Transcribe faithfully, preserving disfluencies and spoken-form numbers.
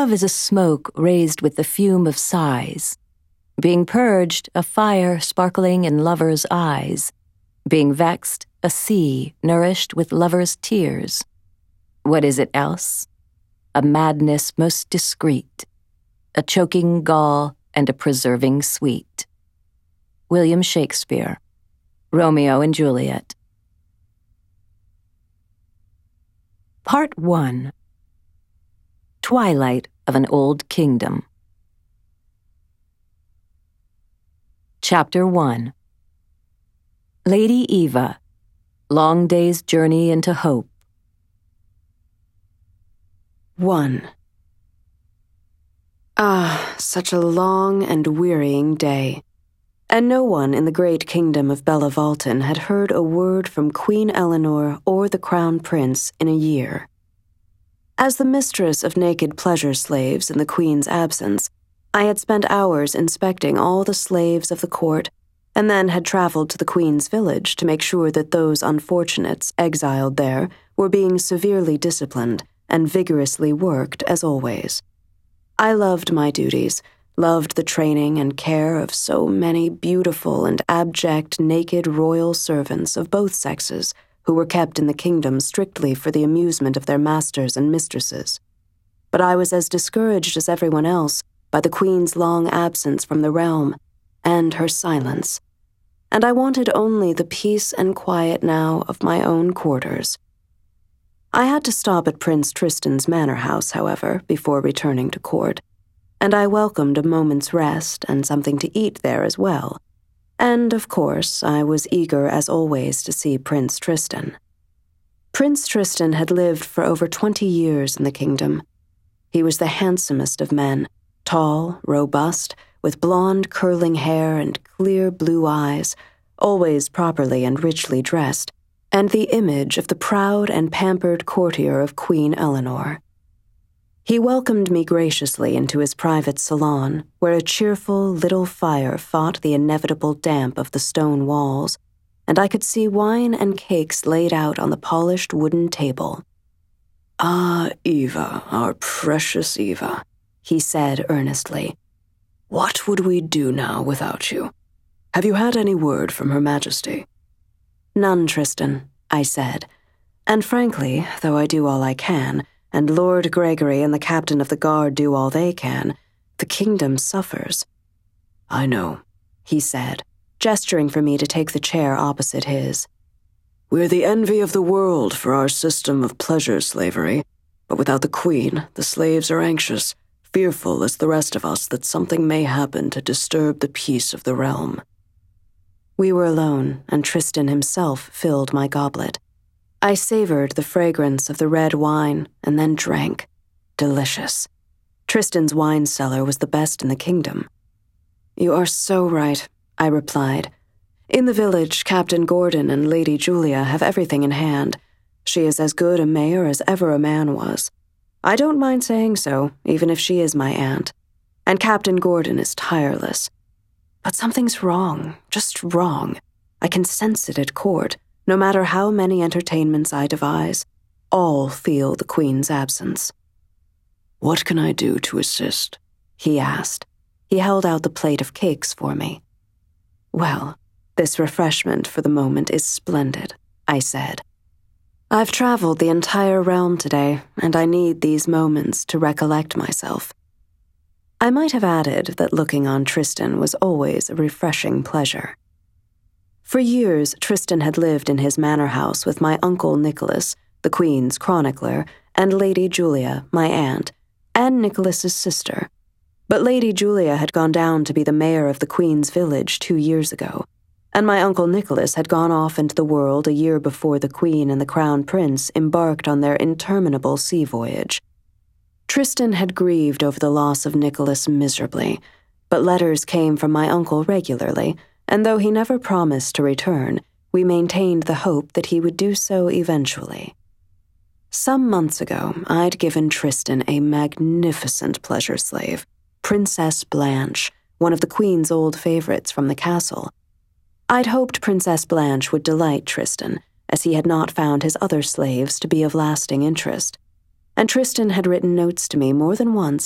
Love is a smoke raised with the fume of sighs, being purged, a fire sparkling in lovers' eyes, being vexed, a sea nourished with lovers' tears. What is it else? A madness most discreet, a choking gall and a preserving sweet. William Shakespeare, Romeo and Juliet. Part one. Twilight of an Old Kingdom. Chapter one. Lady Eva, Long Day's Journey into Hope. one. Ah, such a long and wearying day. And no one in the great kingdom of Bella Valton had heard a word from Queen Eleanor or the Crown Prince in a year. As the mistress of naked pleasure slaves in the Queen's absence, I had spent hours inspecting all the slaves of the court, and then had traveled to the Queen's village to make sure that those unfortunates exiled there were being severely disciplined and vigorously worked as always. I loved my duties, loved the training and care of so many beautiful and abject naked royal servants of both sexes who were kept in the kingdom strictly for the amusement of their masters and mistresses. But I was as discouraged as everyone else by the Queen's long absence from the realm, and her silence, and I wanted only the peace and quiet now of my own quarters. I had to stop at Prince Tristan's manor house, however, before returning to court, and I welcomed a moment's rest and something to eat there as well. And, of course, I was eager as always to see Prince Tristan. Prince Tristan had lived for over twenty years in the kingdom. He was the handsomest of men, tall, robust, with blonde curling hair and clear blue eyes, always properly and richly dressed, and the image of the proud and pampered courtier of Queen Eleanor. He welcomed me graciously into his private salon, where a cheerful little fire fought the inevitable damp of the stone walls, and I could see wine and cakes laid out on the polished wooden table. "Ah, Eva, our precious Eva," he said earnestly. "What would we do now without you? Have you had any word from Her Majesty?" "None, Tristan," I said, "and frankly, though I do all I can, and Lord Gregory and the captain of the guard do all they can, the kingdom suffers." "I know," he said, gesturing for me to take the chair opposite his. "We're the envy of the world for our system of pleasure slavery, but without the Queen, the slaves are anxious, fearful as the rest of us that something may happen to disturb the peace of the realm." We were alone, and Tristan himself filled my goblet. I savored the fragrance of the red wine and then drank. Delicious. Tristan's wine cellar was the best in the kingdom. "You are so right," I replied. "In the village, Captain Gordon and Lady Julia have everything in hand. She is as good a mayor as ever a man was. I don't mind saying so, even if she is my aunt. And Captain Gordon is tireless. But something's wrong, just wrong. I can sense it at court. No matter how many entertainments I devise, all feel the Queen's absence." "What can I do to assist?" he asked. He held out the plate of cakes for me. "Well, this refreshment for the moment is splendid," I said. "I've traveled the entire realm today, and I need these moments to recollect myself." I might have added that looking on Tristan was always a refreshing pleasure. For years, Tristan had lived in his manor house with my uncle Nicholas, the Queen's chronicler, and Lady Julia, my aunt, and Nicholas's sister. But Lady Julia had gone down to be the mayor of the Queen's village two years ago, and my uncle Nicholas had gone off into the world a year before the Queen and the Crown Prince embarked on their interminable sea voyage. Tristan had grieved over the loss of Nicholas miserably, but letters came from my uncle regularly, and though he never promised to return, we maintained the hope that he would do so eventually. Some months ago, I'd given Tristan a magnificent pleasure slave, Princess Blanche, one of the Queen's old favorites from the castle. I'd hoped Princess Blanche would delight Tristan, as he had not found his other slaves to be of lasting interest. And Tristan had written notes to me more than once